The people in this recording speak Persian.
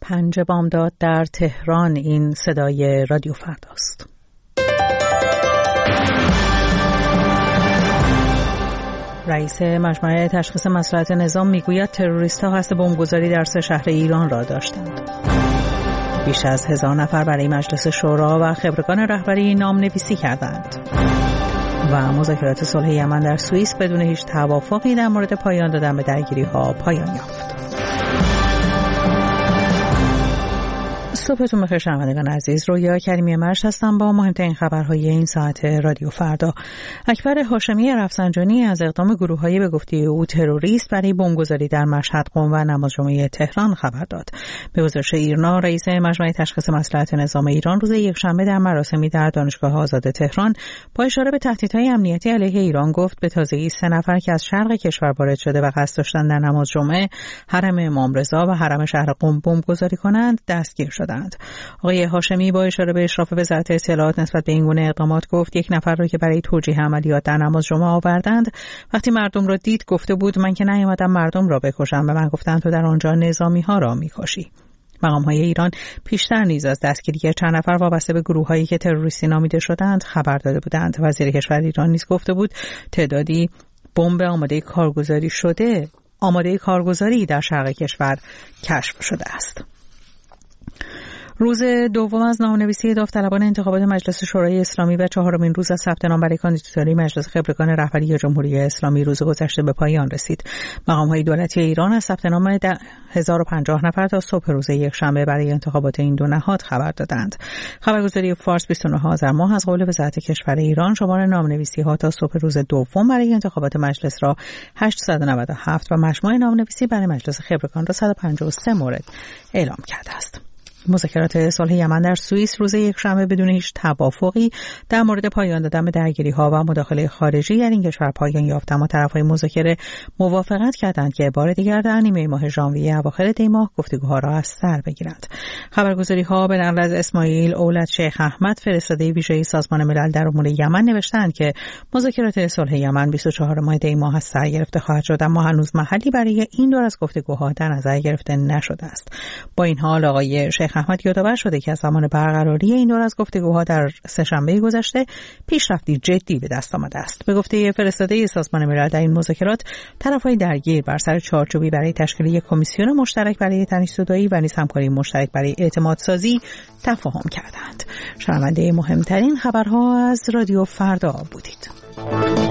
5 بامداد در تهران. این صدای رادیو فرداست. رئیس مجمع تشخیص مصلحت نظام میگوید تروریست‌ها قصد بمبگذاری در 3 شهر ایران را داشتند. بیش از 1000 نفر برای مجلس شورا و خبرگان رهبری نام‌نویسی کردند. و مذاکرات صلح یمن در سوئیس بدون هیچ توافقی در مورد پایان دادن به درگیری‌ها پایان یافت. صبحتون بخیر شنوندگان عزیز. رویا کریمی مرش هستم با مهمترین خبرهای این ساعت رادیو فردا. اکبر هاشمی رفسنجانی از اقدام گروه‌هایی به گفته او تروریست برای بمبگذاری در مشهد، قم و نماز جمعه تهران خبر داد. به گزارش ایرنا، رئیس مجمع تشخیص مصلحت نظام ایران روز یکشنبه در مراسمی در دانشگاه آزاد تهران با اشاره به تهدیدهای امنیتی علیه ایران گفت به تازگی 3 نفر که از شرق کشور وارد شده و قصد داشتند در نماز جمعه حرم امام رضا و حرم شهر قم بمبگذاری کنند دستگیر شدند. آقای هاشمی با اشاره به اشراف وزارت اطلاعات نسبت به این گونه اقدامات گفت 1 نفر را که برای توجیه عملیات در نماز جمعه آوردند وقتی مردم را دید گفته بود من که نیامدم مردم را بکشم، به من گفتند تو در آنجا نظامی ها را میکشی. مقام‌های ایران پیشتر نیز از دستگیری چند نفر وابسته به گروه‌هایی که تروریستی نامیده شدند خبر داده بودند. وزیر کشور ایران نیز گفته بود تعدادی بمب آماده کارگزاری در شرق کشور کشف شده است. روز دوم از نامه‌نویسی داوطلبان انتخابات مجلس شورای اسلامی و 4مین روز از ثبت نام برای کاندیداتوری مجلس خبرگان رهبری جمهوری اسلامی روز گذشته به پایان رسید. مقام‌های دولتی ایران از ثبت نام 1050 نفر تا صبح روز یکشنبه برای انتخابات این دو نهاد خبر دادند. خبرگزاری فارس 29 آذر ماه از قول وزارت کشور ایران شمار نامه‌نویسی‌ها تا صبح روز دوم برای انتخابات مجلس را 897 و مجموع نامه‌نویسی برای مجلس خبرگان را 153 مورد اعلام کرده است. مذاکرات صلح یمن در سوئیس روز یکشنبه بدون هیچ توافقی در مورد پایان دادن به درگیری‌ها و مداخله خارجی در این کشور پایان یافت، اما طرف‌های مذاکره موافقت کردند که بار دیگر در نیمه ماه ژانویه اواخر دی ماه گفتگوها را از سر بگیرند. خبرگزاری‌ها به نقل از اسماعیل اولاد شیخ احمد فرستاده ویژه سازمان ملل در امور یمن نوشتند که مذاکرات صلح یمن 24 ماه دی ماه از سر گرفته خواهد شد، اما هنوز محلی برای این دور از گفتگوها در نظر گرفته نشده است. با این حال آقای شیخ احمد یادآور شده که از زمان برقراری این دور از گفتگوها در سه‌شنبه گذشته پیشرفتی جدی به دست آمده است. به گفته فرستاده سازمان ملل در این مذاکرات طرف‌های درگیر بر سر چارچوبی برای تشکیل یک کمیسیون مشترک برای تنش‌زدایی و نیز همکاری مشترک برای اعتمادسازی تفاهم کردند. شنونده مهمترین خبرها از رادیو فردا بودید.